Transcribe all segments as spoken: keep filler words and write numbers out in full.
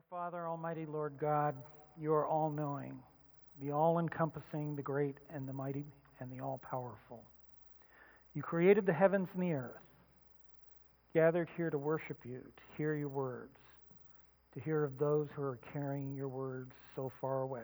Father, Almighty Lord God, you are all-knowing, the all-encompassing, the great and the mighty and the all-powerful. You created the heavens and the earth, gathered here to worship you, to hear your words, to hear of those who are carrying your words so far away.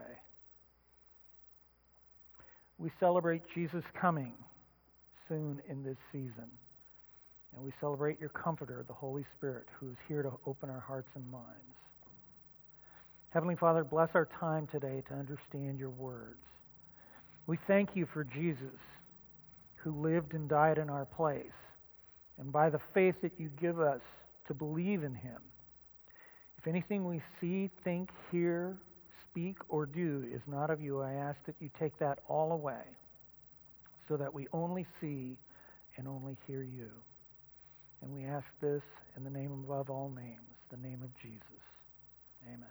We celebrate Jesus' coming soon in this season, and we celebrate your Comforter, the Holy Spirit, who is here to open our hearts and minds. Heavenly Father, bless our time today to understand your words. We thank you for Jesus, who lived and died in our place, and by the faith that you give us to believe in him. If anything we see, think, hear, speak, or do is not of you, I ask that you take that all away, so that we only see and only hear you. And we ask this in the name above all names, the name of Jesus. Amen.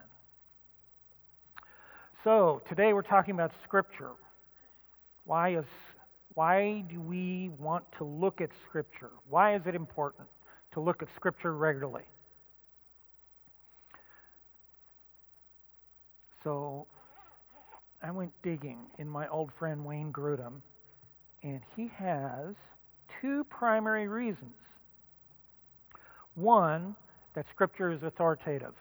So, today we're talking about Scripture. Why is why do we want to look at Scripture? Why is it important to look at Scripture regularly? So, I went digging in my old friend Wayne Grudem, and he has two primary reasons. One, that Scripture is authoritative.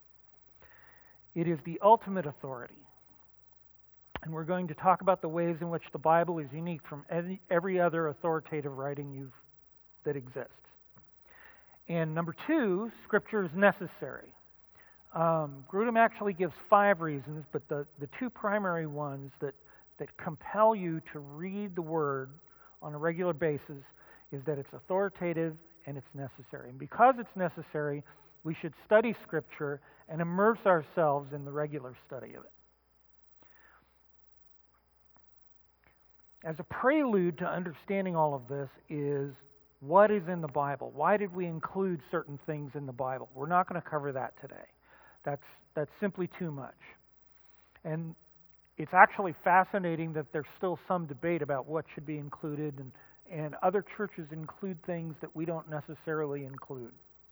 It is the ultimate authority. And we're going to talk about the ways in which the Bible is unique from any, every other authoritative writing you've, that exists. And number two, Scripture is necessary. Um, Grudem actually gives five reasons, but the, the two primary ones that, that compel you to read the Word on a regular basis is that it's authoritative and it's necessary. And because it's necessary, we should study Scripture and immerse ourselves in the regular study of it. As a prelude to understanding all of this is what is in the Bible. Why did we include certain things in the Bible? We're not going to cover that today. That's that's simply too much. And it's actually fascinating that there's still some debate about what should be included, and, and other churches include things that we don't necessarily include.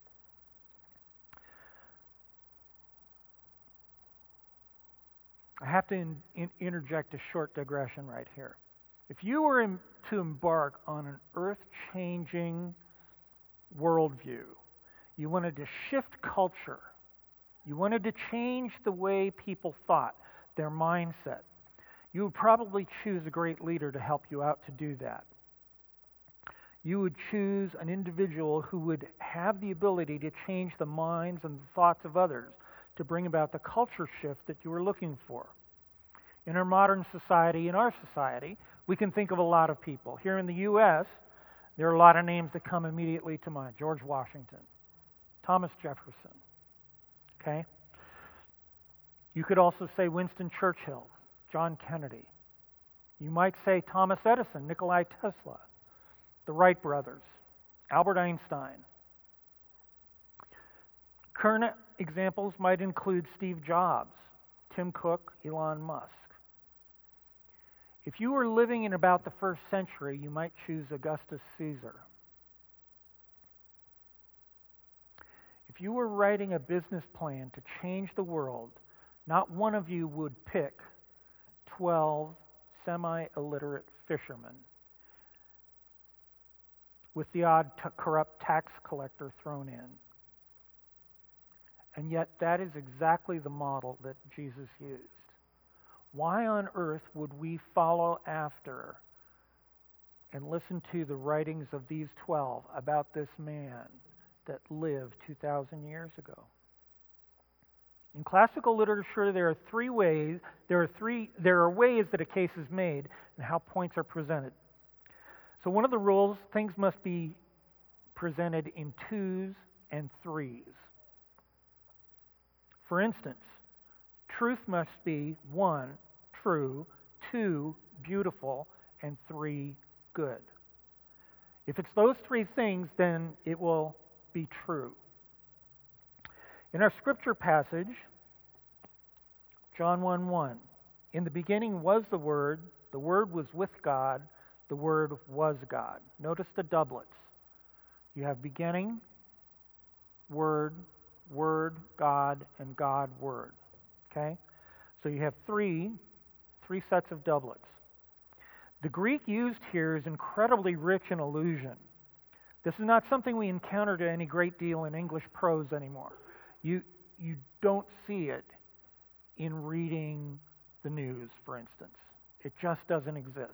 I have to in, in, interject a short digression right here. If you were in, to embark on an earth-changing worldview, you wanted to shift culture, you wanted to change the way people thought, their mindset, you would probably choose a great leader to help you out to do that. You would choose an individual who would have the ability to change the minds and the thoughts of others to bring about the culture shift that you were looking for. In our modern society, in our society, we can think of a lot of people. Here in the U S, there are a lot of names that come immediately to mind. George Washington, Thomas Jefferson, okay? You could also say Winston Churchill, John Kennedy. You might say Thomas Edison, Nikola Tesla, the Wright brothers, Albert Einstein. Current examples might include Steve Jobs, Tim Cook, Elon Musk. If you were living in about the first century, you might choose Augustus Caesar. If you were writing a business plan to change the world, not one of you would pick twelve semi-illiterate fishermen with the odd t- corrupt tax collector thrown in. And yet that is exactly the model that Jesus used. Why on earth would we follow after and listen to the writings of these twelve about this man that lived two thousand years ago? In classical literature, there are three ways, there are three, there are ways that a case is made and how points are presented. So one of the rules, things must be presented in twos and threes. For instance, truth must be one, true, two, beautiful, and three, good. If it's those three things, then it will be true. In our scripture passage, John one one, in the beginning was the Word, the Word was with God, the Word was God. Notice the doublets. You have beginning, Word, Word, God, and God, Word. Okay? So you have three, three sets of doublets. The Greek used here is incredibly rich in allusion. This is not something we encounter to any great deal in English prose anymore. You, you don't see it in reading the news, for instance. It just doesn't exist.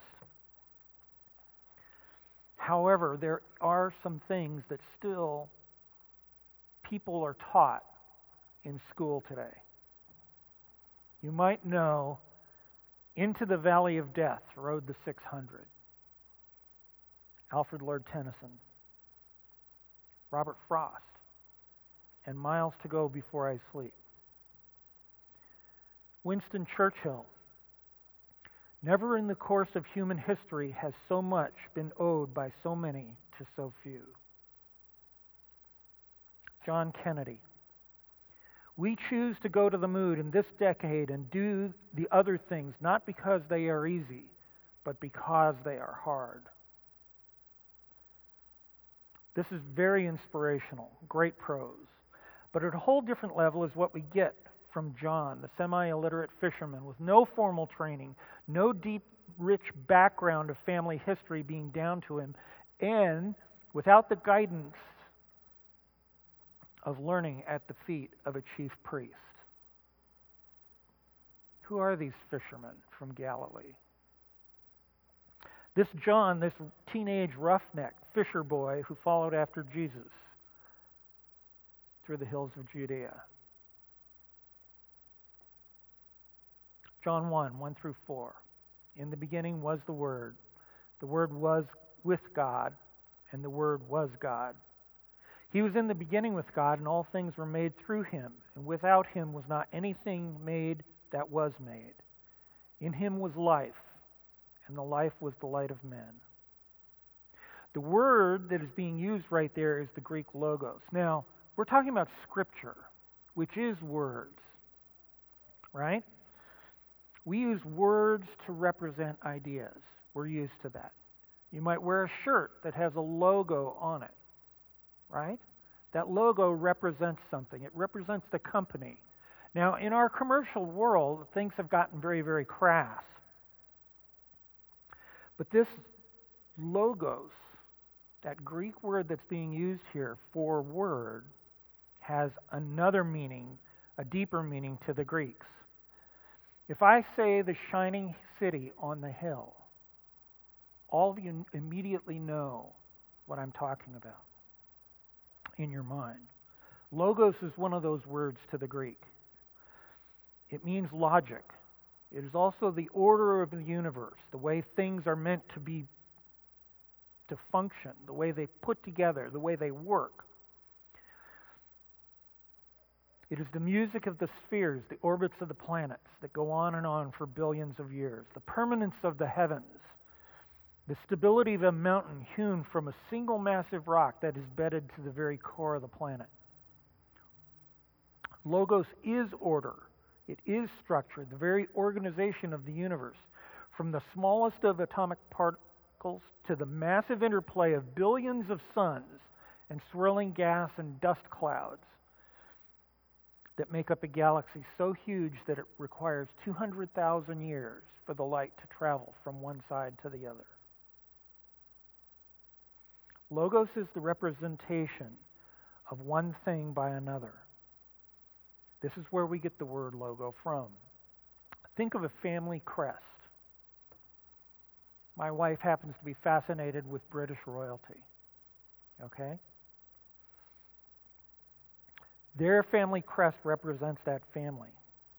However, there are some things that still people are taught in school today. You might know Into the Valley of Death rode the six hundred. Alfred Lord Tennyson, Robert Frost, and Miles to Go Before I Sleep. Winston Churchill, never in the course of human history has so much been owed by so many to so few. John Kennedy, we choose to go to the moon in this decade and do the other things not because they are easy, but because they are hard. This is very inspirational, great prose. But at a whole different level is what we get from John, the semi-illiterate fisherman with no formal training, no deep, rich background of family history being down to him, and without the guidance of learning at the feet of a chief priest. Who are these fishermen from Galilee? This John, this teenage roughneck fisher boy who followed after Jesus through the hills of Judea. John one, one through four. In the beginning was the Word. The Word was with God, and the Word was God. He was in the beginning with God, and all things were made through him, and without him was not anything made that was made. In him was life, and the life was the light of men. The word that is being used right there is the Greek logos. Now, we're talking about Scripture, which is words, right? We use words to represent ideas. We're used to that. You might wear a shirt that has a logo on it, right? That logo represents something. It represents the company. Now, in our commercial world, things have gotten very, very crass. But this logos, that Greek word that's being used here for word, has another meaning, a deeper meaning to the Greeks. If I say the shining city on the hill, all of you immediately know what I'm talking about in your mind. Logos is one of those words to the Greek. It means logic. It is also the order of the universe, the way things are meant to be, to function, the way they put together, the way they work. It is the music of the spheres, the orbits of the planets that go on and on for billions of years, the permanence of the heavens, the stability of a mountain hewn from a single massive rock that is bedded to the very core of the planet. Logos is order. It is structure, the very organization of the universe, from the smallest of atomic particles to the massive interplay of billions of suns and swirling gas and dust clouds that make up a galaxy so huge that it requires two hundred thousand years for the light to travel from one side to the other. Logos is the representation of one thing by another. This is where we get the word logo from. Think of a family crest. My wife happens to be fascinated with British royalty. Okay? Their family crest represents that family.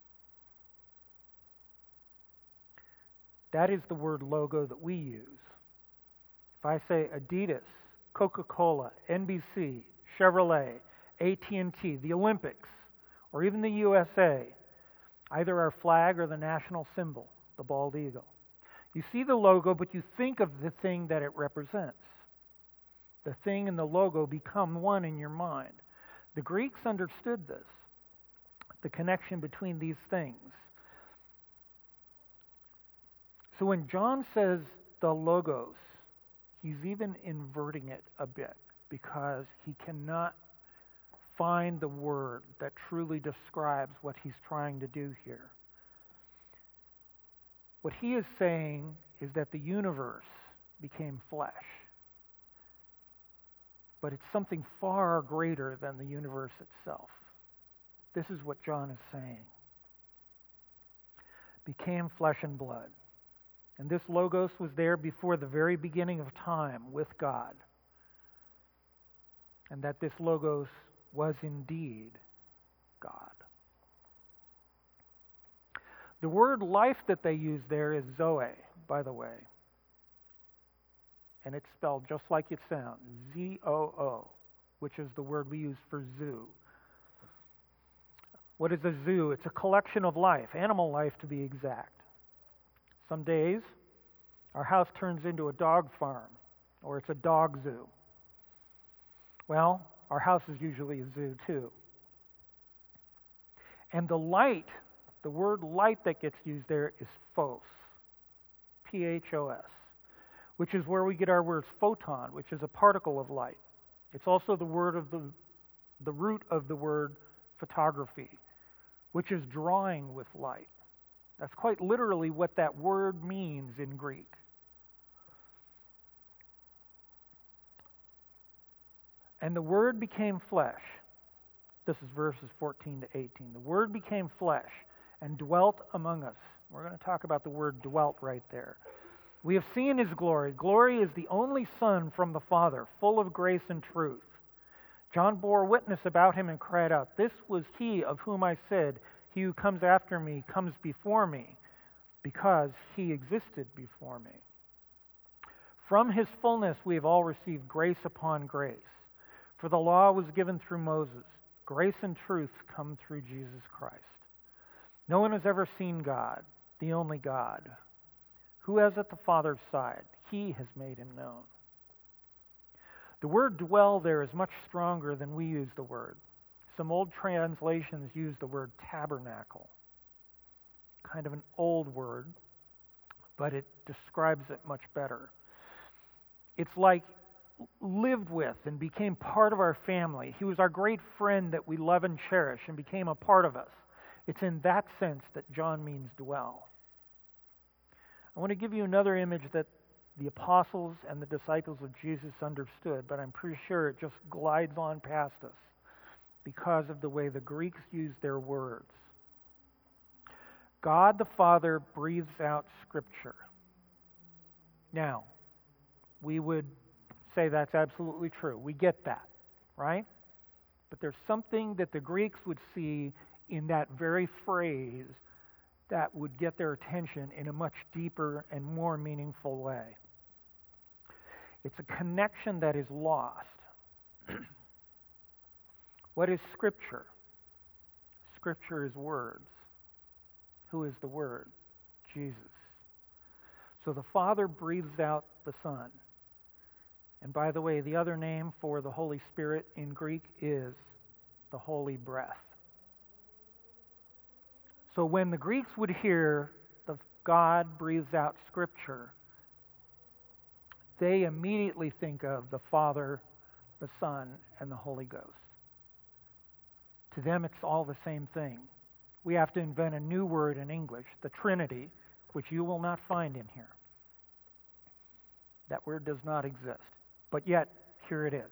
That is the word logo that we use. If I say Adidas, Coca-Cola, N B C, Chevrolet, A T and T, the Olympics, or even the U S A, either our flag or the national symbol, the bald eagle. You see the logo, but you think of the thing that it represents. The thing and the logo become one in your mind. The Greeks understood this, the connection between these things. So when John says the logos, he's even inverting it a bit because he cannot find the word that truly describes what he's trying to do here. What he is saying is that the universe became flesh. But it's something far greater than the universe itself. This is what John is saying. Became flesh and blood. And this Logos was there before the very beginning of time with God. And that this Logos was indeed God. The word life that they use there is Zoe, by the way. And it's spelled just like it sounds, Z O O, which is the word we use for zoo. What is a zoo? It's a collection of life, animal life to be exact. Some days, our house turns into a dog farm, or it's a dog zoo. Well, our house is usually a zoo too. And the light, the word light that gets used there is phos, P H O S, which is where we get our word photon, which is a particle of light. It's also the word of the, the root of the word photography, which is drawing with light. That's quite literally what that word means in Greek. And the Word became flesh. This is verses fourteen to eighteen. The Word became flesh and dwelt among us. We're going to talk about the word dwelt right there. We have seen His glory. Glory is the only Son from the Father, full of grace and truth. John bore witness about Him and cried out, "This was He of whom I said, 'He who comes after me comes before me,' because He existed before me." From His fullness we have all received grace upon grace. For the law was given through Moses. Grace and truth come through Jesus Christ. No one has ever seen God, the only God. Who is at the Father's side? He has made Him known. The word dwell there is much stronger than we use the word. Some old translations use the word tabernacle. Kind of an old word, but it describes it much better. It's like lived with and became part of our family. He was our great friend that we love and cherish and became a part of us. It's in that sense that John means dwell. I want to give you another image that the apostles and the disciples of Jesus understood, but I'm pretty sure it just glides on past us because of the way the Greeks use their words. God the Father breathes out Scripture. Now, we would say that's absolutely true. We get that, right? But there's something that the Greeks would see in that very phrase that would get their attention in a much deeper and more meaningful way. It's a connection that is lost. What is Scripture? Scripture is words. Who is the Word? Jesus. So the Father breathes out the Son. And by the way, the other name for the Holy Spirit in Greek is the Holy Breath. So when the Greeks would hear the God breathes out Scripture, they immediately think of the Father, the Son, and the Holy Ghost. To them, it's all the same thing. We have to invent a new word in English, the Trinity, which you will not find in here. That word does not exist. But yet, here it is.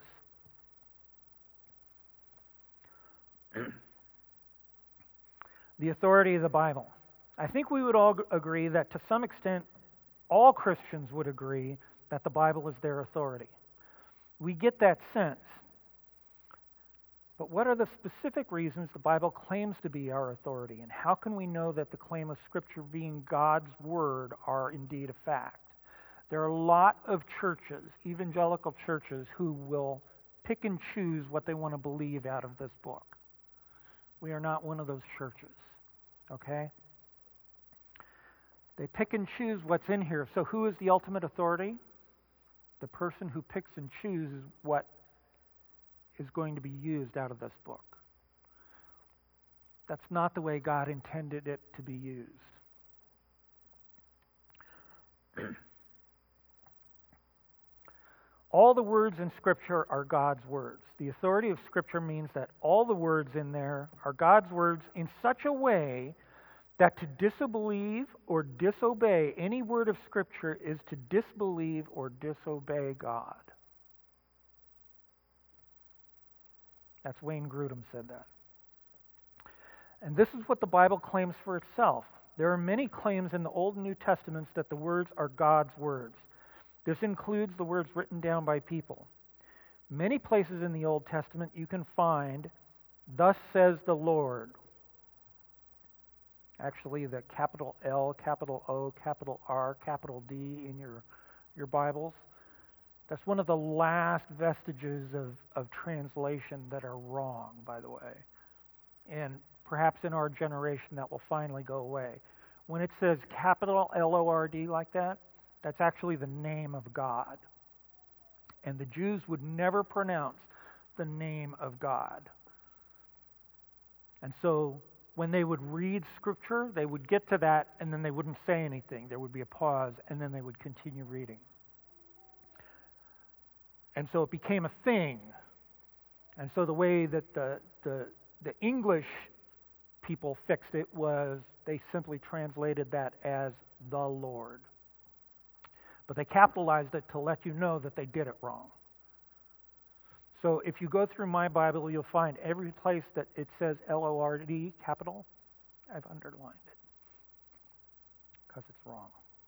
The authority of the Bible. I think we would all agree that to some extent, all Christians would agree that the Bible is their authority. We get that sense. But what are the specific reasons the Bible claims to be our authority? And how can we know that the claim of Scripture being God's Word are indeed a fact? There are a lot of churches, evangelical churches, who will pick and choose what they want to believe out of this book. We are not one of those churches, okay? They pick and choose what's in here. So who is the ultimate authority? The person who picks and chooses what is going to be used out of this book. That's not the way God intended it to be used. All the words in Scripture are God's words. The authority of Scripture means that all the words in there are God's words in such a way that to disbelieve or disobey any word of Scripture is to disbelieve or disobey God. That's Wayne Grudem said that. And this is what the Bible claims for itself. There are many claims in the Old and New Testaments that the words are God's words. This includes the words written down by people. Many places in the Old Testament you can find, "Thus says the Lord." Actually, the capital L, capital O, capital R, capital D in your, your Bibles. That's one of the last vestiges of, of translation that are wrong, by the way. And perhaps in our generation that will finally go away. When it says capital L O R D like that, that's actually the name of God. And the Jews would never pronounce the name of God. And so when they would read Scripture, they would get to that and then they wouldn't say anything. There would be a pause and then they would continue reading. And so it became a thing. And so the way that the, the, the English people fixed it was they simply translated that as the Lord. But they capitalized it to let you know that they did it wrong. So if you go through my Bible, you'll find every place that it says L O R D, capital, I've underlined it because it's wrong.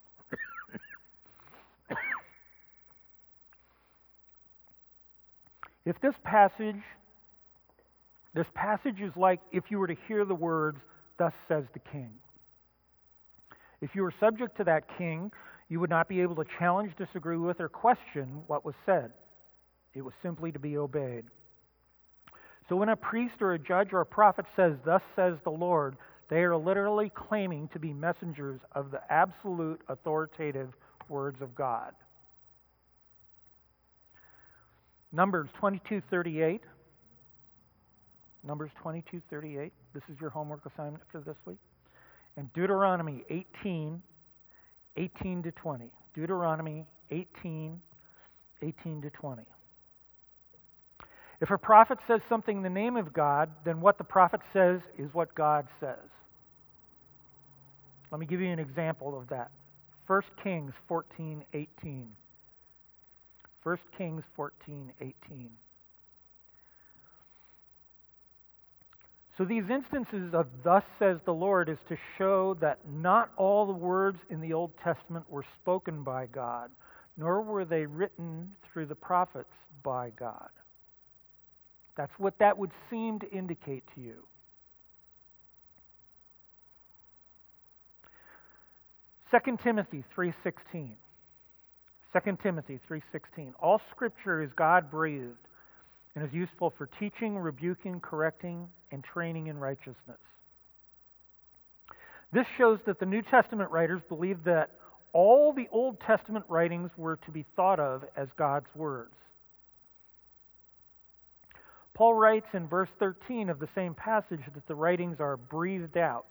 If this passage, this passage is like if you were to hear the words, "Thus says the King." If you were subject to that king, you would not be able to challenge, disagree with, or question what was said. It was simply to be obeyed. So when a priest or a judge or a prophet says, "Thus says the Lord," they are literally claiming to be messengers of the absolute authoritative words of God. Numbers twenty-two thirty-eight. Numbers twenty-two thirty-eight. This is your homework assignment for this week. And Deuteronomy eighteen, eighteen to twenty. Deuteronomy eighteen, eighteen to twenty. If a prophet says something in the name of God, then what the prophet says is what God says. Let me give you an example of that. First Kings fourteen, eighteen. First Kings fourteen, eighteen. So these instances of "Thus says the Lord" is to show that not all the words in the Old Testament were spoken by God, nor were they written through the prophets by God. That's what that would seem to indicate to you. Second Timothy three sixteen. Second Timothy three sixteen. All Scripture is God-breathed and is useful for teaching, rebuking, correcting, and training in righteousness. This shows that the New Testament writers believed that all the Old Testament writings were to be thought of as God's words. Paul writes in verse thirteen of the same passage that the writings are breathed out.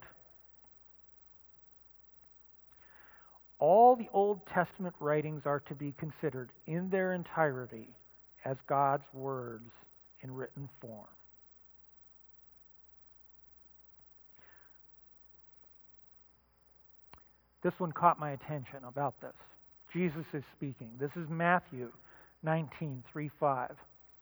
All the Old Testament writings are to be considered in their entirety as God's words in written form. This one caught my attention about this. Jesus is speaking. This is Matthew nineteen, three, five.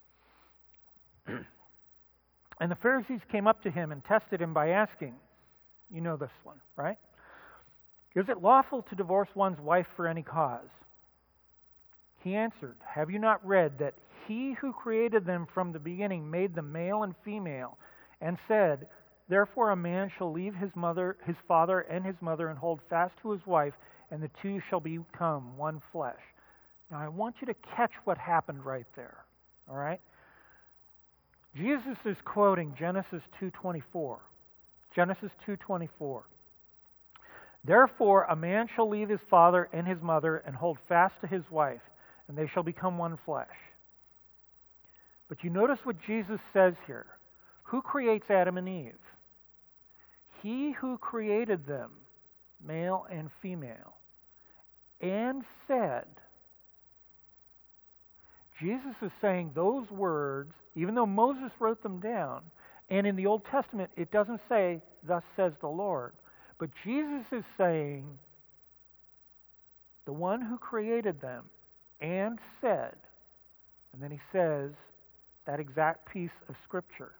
And the Pharisees came up to him and tested him by asking, you know this one, right? "Is it lawful to divorce one's wife for any cause?" He answered, "Have you not read that He who created them from the beginning made them male and female, and said, 'Therefore a man shall leave his mother, his father and his mother, and hold fast to his wife, and the two shall become one flesh.'" Now I want you to catch what happened right there. All right? Jesus is quoting Genesis two twenty-four. Genesis two twenty-four. "Therefore a man shall leave his father and his mother and hold fast to his wife, and they shall become one flesh." But you notice what Jesus says here. Who creates Adam and Eve? He who created them, male and female, and said. Jesus is saying those words, even though Moses wrote them down, and in the Old Testament it doesn't say, "Thus says the Lord," but Jesus is saying, the one who created them and said, and then he says that exact piece of Scripture.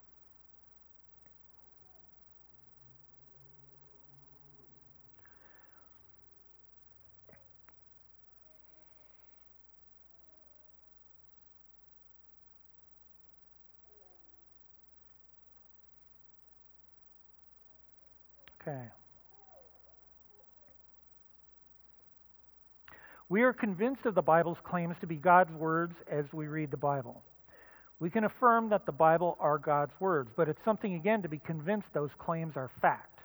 Okay. We are convinced of the Bible's claims to be God's words as we read the Bible. We can affirm that the Bible are God's words, but it's something, again, to be convinced those claims are fact.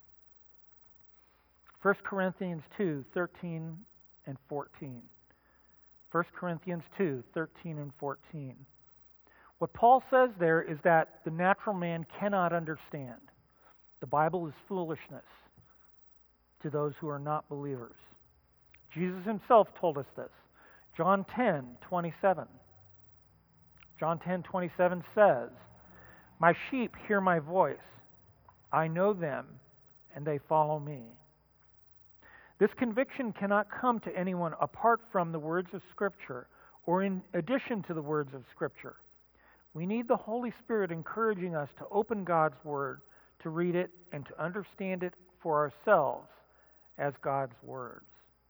First Corinthians two, thirteen and fourteen. First Corinthians two, thirteen and fourteen. What Paul says there is that the natural man cannot understand. The Bible is foolishness to those who are not believers. Jesus himself told us this. John ten, twenty-seven. John ten, twenty-seven says, "My sheep hear my voice. I know them, and they follow me." This conviction cannot come to anyone apart from the words of Scripture or in addition to the words of Scripture. We need the Holy Spirit encouraging us to open God's Word, to read it, and to understand it for ourselves as God's words.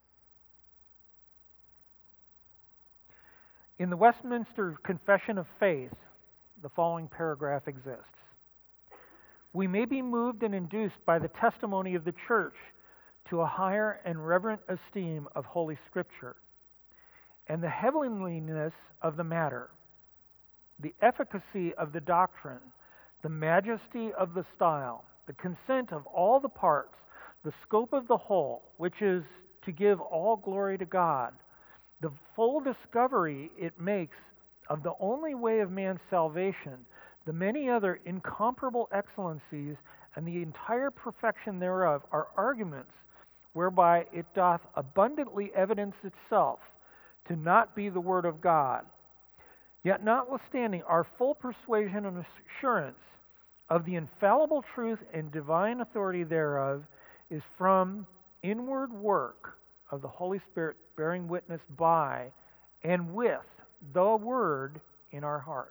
In the Westminster Confession of Faith, the following paragraph exists. We may be moved and induced by the testimony of the Church to a higher and reverent esteem of Holy Scripture, and the heavenliness of the matter, the efficacy of the doctrine, the majesty of the style, the consent of all the parts, the scope of the whole, which is to give all glory to God, the full discovery it makes of the only way of man's salvation, the many other incomparable excellencies, and the entire perfection thereof are arguments whereby it doth abundantly evidence itself to not be the word of God. Yet notwithstanding our full persuasion and assurance of the infallible truth and divine authority thereof is from inward work of the Holy Spirit bearing witness by and with the Word in our hearts.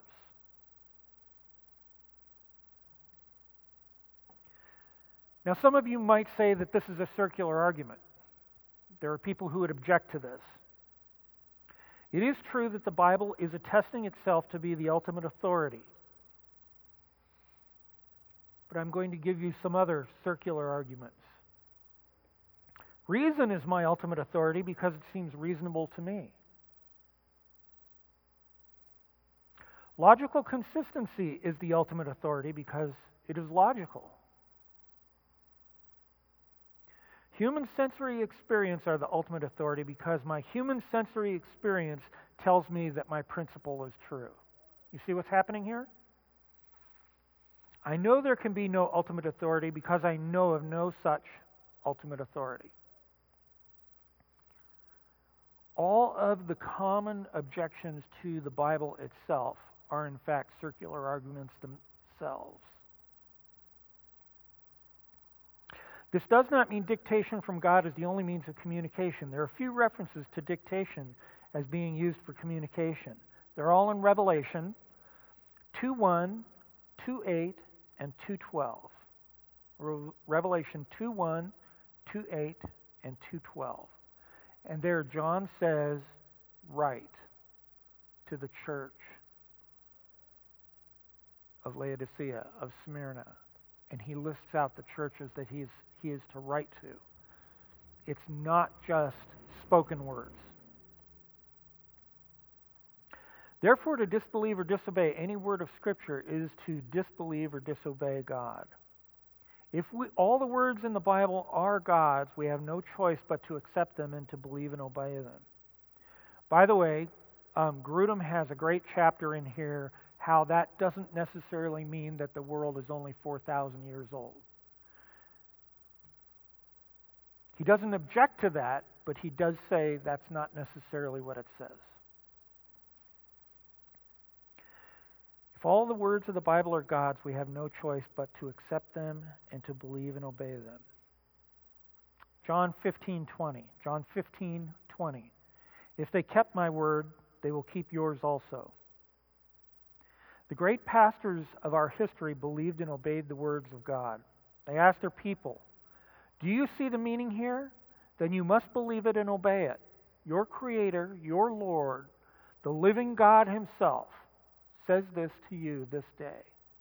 Now, some of you might say that this is a circular argument. There are people who would object to this. It is true that the Bible is attesting itself to be the ultimate authority. But I'm going to give you some other circular arguments. Reason is my ultimate authority because it seems reasonable to me. Logical consistency is the ultimate authority because it is logical. Human sensory experience are the ultimate authority because my human sensory experience tells me that my principle is true. You see what's happening here? I know there can be no ultimate authority because I know of no such ultimate authority. All of the common objections to the Bible itself are in fact circular arguments themselves. This does not mean dictation from God is the only means of communication. There are few references to dictation as being used for communication. They're all in Revelation two one, two eight, and two twelve. Revelation two one, two eight, and two twelve. And there John says, write to the church of Laodicea, of Smyrna. And he lists out the churches that he is, he is to write to. It's not just spoken words. Therefore, to disbelieve or disobey any word of Scripture is to disbelieve or disobey God. If we, all the words in the Bible are God's, we have no choice but to accept them and to believe and obey them. By the way, um, Grudem has a great chapter in here how that doesn't necessarily mean that the world is only four thousand years old. He doesn't object to that, but he does say that's not necessarily what it says. If all the words of the Bible are God's, we have no choice but to accept them and to believe and obey them. John fifteen twenty. John fifteen twenty. If they kept my word, they will keep yours also. The great pastors of our history believed and obeyed the words of God. They asked their people, "Do you see the meaning here? Then you must believe it and obey it. Your Creator, your Lord, the living God Himself, says this to you this day."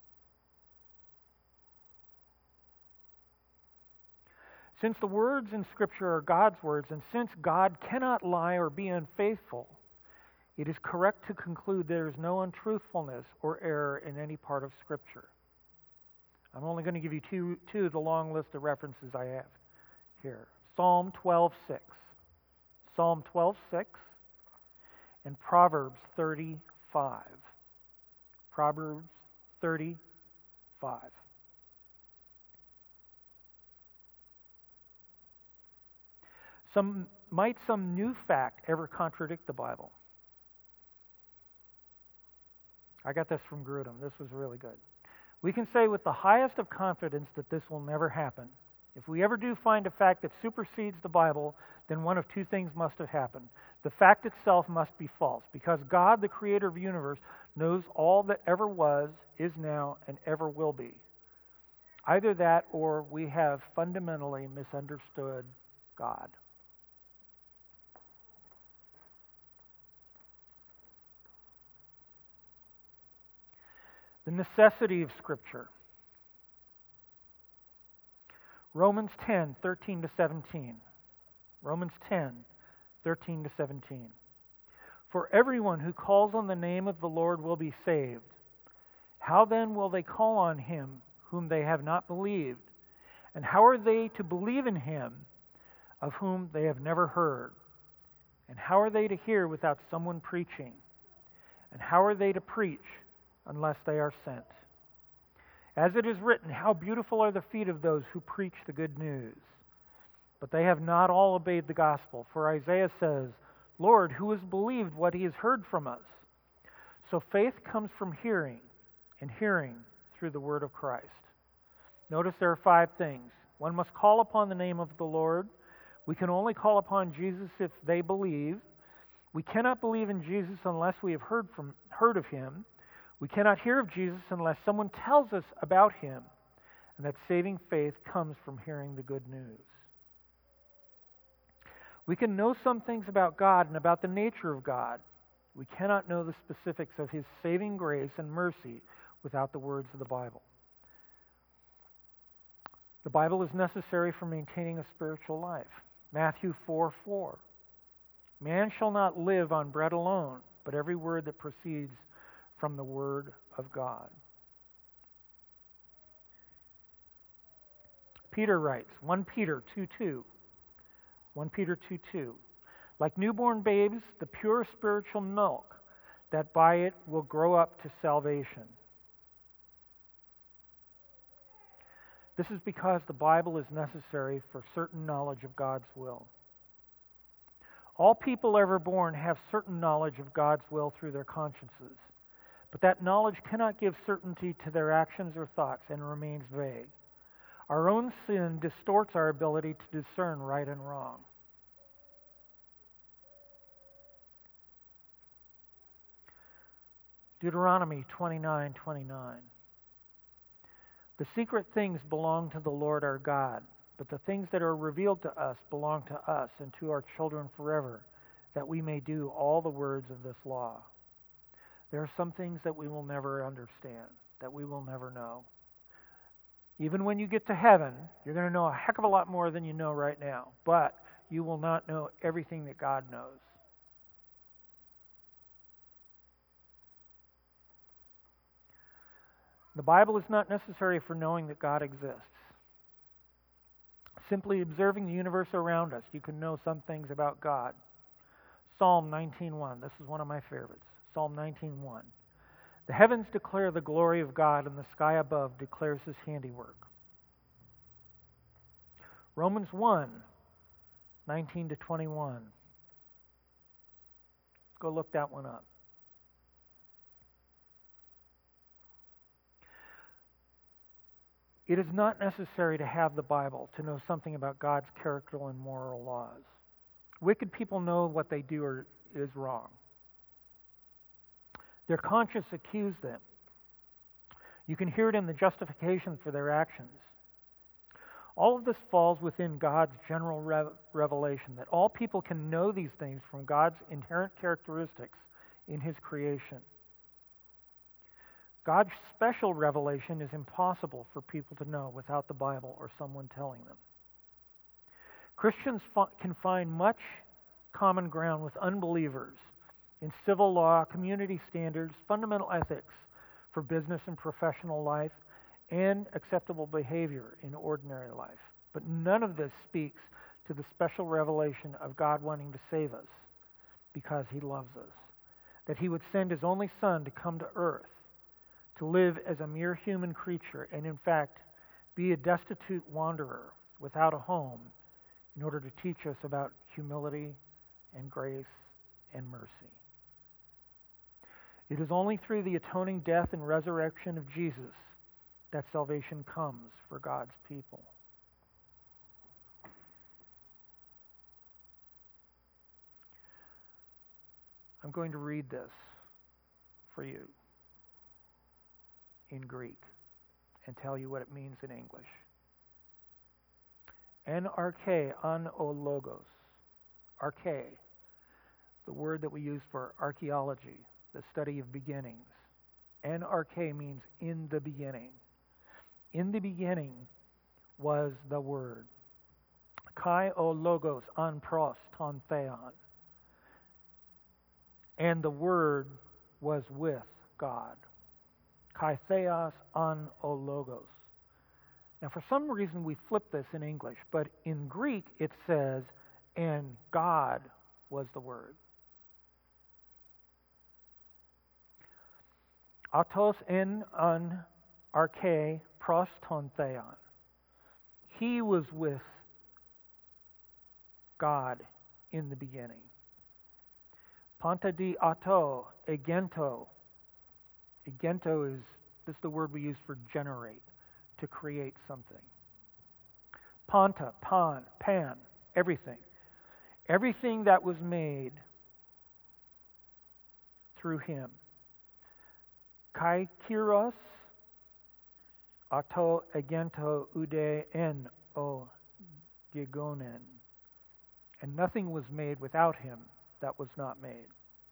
Since the words in Scripture are God's words, and since God cannot lie or be unfaithful, it is correct to conclude there is no untruthfulness or error in any part of Scripture. I'm only going to give you two, two of the long list of references I have here. Psalm twelve six. Psalm twelve six and Proverbs thirty-five. Proverbs thirty-five. Some, might some new fact ever contradict the Bible? I got this from Grudem. This was really good. We can say with the highest of confidence that this will never happen. If we ever do find a fact that supersedes the Bible, then one of two things must have happened. The fact itself must be false, because God, the creator of the universe, knows all that ever was, is now, and ever will be. Either that or we have fundamentally misunderstood God. The necessity of Scripture. Romans ten, thirteen to seventeen. Romans ten, thirteen to seventeen. For everyone who calls on the name of the Lord will be saved. How then will they call on Him whom they have not believed? And how are they to believe in Him of whom they have never heard? And how are they to hear without someone preaching? And how are they to preach unless they are sent? As it is written, how beautiful are the feet of those who preach the good news. But they have not all obeyed the gospel. For Isaiah says, Lord, who has believed what he has heard from us? So faith comes from hearing, and hearing through the word of Christ. Notice there are five things. One must call upon the name of the Lord. We can only call upon Jesus if they believe. We cannot believe in Jesus unless we have heard from heard of Him. We cannot hear of Jesus unless someone tells us about Him. And that saving faith comes from hearing the good news. We can know some things about God and about the nature of God. We cannot know the specifics of His saving grace and mercy without the words of the Bible. The Bible is necessary for maintaining a spiritual life. Matthew four four. Man shall not live on bread alone, but every word that proceeds from the Word of God. Peter writes, First Peter two two. First Peter two two. Like newborn babes, the pure spiritual milk, that by it will grow up to salvation. This is because the Bible is necessary for certain knowledge of God's will. All people ever born have certain knowledge of God's will through their consciences, but that knowledge cannot give certainty to their actions or thoughts and remains vague. Our own sin distorts our ability to discern right and wrong. Deuteronomy twenty-nine twenty-nine. The secret things belong to the Lord our God, but the things that are revealed to us belong to us and to our children forever, that we may do all the words of this law. There are some things that we will never understand, that we will never know. Even when you get to heaven, you're going to know a heck of a lot more than you know right now, but you will not know everything that God knows. The Bible is not necessary for knowing that God exists. Simply observing the universe around us, you can know some things about God. Psalm nineteen one. This is one of my favorites. Psalm nineteen one. The heavens declare the glory of God, and the sky above declares His handiwork. Romans one, nineteen to twenty-one. Go look that one up. It is not necessary to have the Bible to know something about God's character and moral laws. Wicked people know what they do are, is wrong. Their conscience accuses them. You can hear it in the justification for their actions. All of this falls within God's general rev- revelation, that all people can know these things from God's inherent characteristics in His creation. God's special revelation is impossible for people to know without the Bible or someone telling them. Christians f- can find much common ground with unbelievers in civil law, community standards, fundamental ethics for business and professional life, and acceptable behavior in ordinary life. But none of this speaks to the special revelation of God wanting to save us because He loves us. That He would send His only Son to come to earth, to live as a mere human creature, and in fact, be a destitute wanderer without a home in order to teach us about humility and grace and mercy. It is only through the atoning death and resurrection of Jesus that salvation comes for God's people. I'm going to read this for you in Greek and tell you what it means in English. En arche an o logos. Arche, the word that we use for archaeology, the study of beginnings. En arche means in the beginning. In the beginning was the Word. Kai o logos an pros ton theon. And the Word was with God. Kai theos an o logos. Now, for some reason, we flip this in English, but in Greek it says, and God was the Word. Autos en an arche pros ton theon. He was with God in the beginning. Panta di auto, egento. Egento is, this is the word we use for generate, to create something. Panta, pan, pan, everything. Everything that was made through Him. Kai kyros, auto egento ude en o gigonen. And nothing was made without Him that was not made.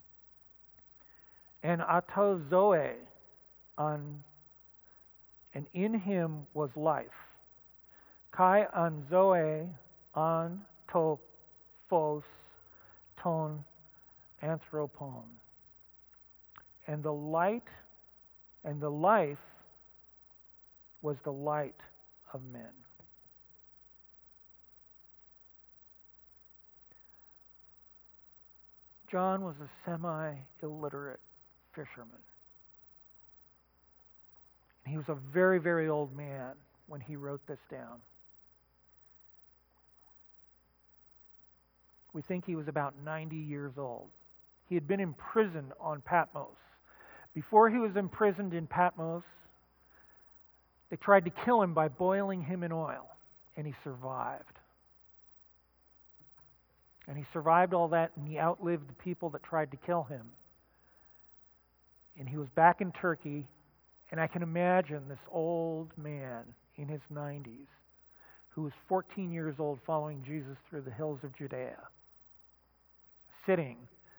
And auto zoe, on, and in Him was life. Kai an zoe an to phos ton anthropon. And the light and the life was the light of men. John was a semi-illiterate fisherman. He was a very, very old man when he wrote this down. We think he was about ninety years old. He had been imprisoned on Patmos. Before he was imprisoned in Patmos, they tried to kill him by boiling him in oil, and he survived. And he survived all that, and he outlived the people that tried to kill him. And he was back in Turkey, and I can imagine this old man in his nineties who was fourteen years old following Jesus through the hills of Judea, sitting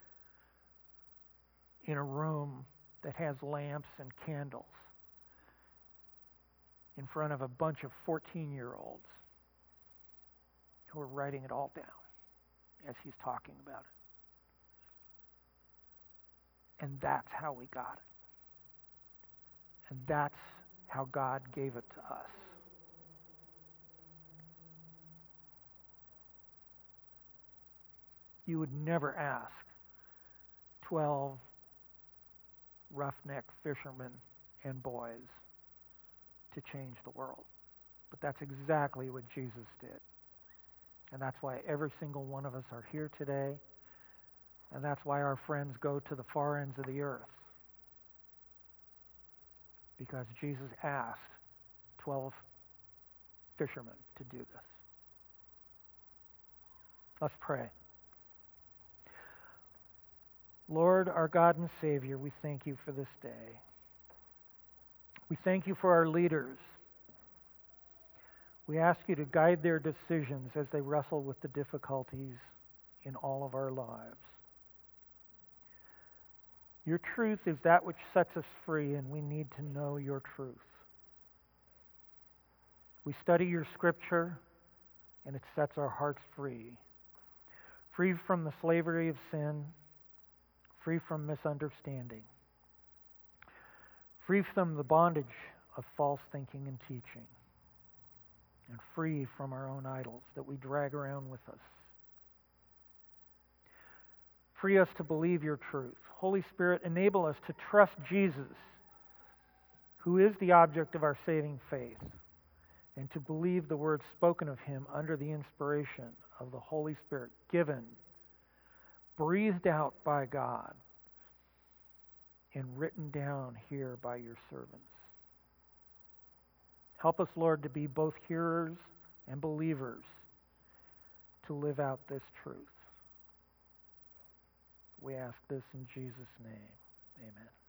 in a room that has lamps and candles in front of a bunch of fourteen-year-olds who are writing it all down as he's talking about it. And that's how we got it. And that's how God gave it to us. You would never ask twelve roughneck fishermen and boys to change the world. But that's exactly what Jesus did. And that's why every single one of us are here today. And that's why our friends go to the far ends of the earth. Because Jesus asked twelve fishermen to do this. Let's pray. Lord, our God and Savior, we thank you for this day. We thank you for our leaders. We ask you to guide their decisions as they wrestle with the difficulties in all of our lives. Your truth is that which sets us free, and we need to know your truth. We study your scripture, and it sets our hearts free. Free from the slavery of sin, free from misunderstanding, free from the bondage of false thinking and teaching, and free from our own idols that we drag around with us. Free us to believe your truth. Holy Spirit, enable us to trust Jesus, who is the object of our saving faith, and to believe the words spoken of him under the inspiration of the Holy Spirit, given, breathed out by God, and written down here by your servants. Help us, Lord, to be both hearers and believers, to live out this truth. We ask this in Jesus' name. Amen.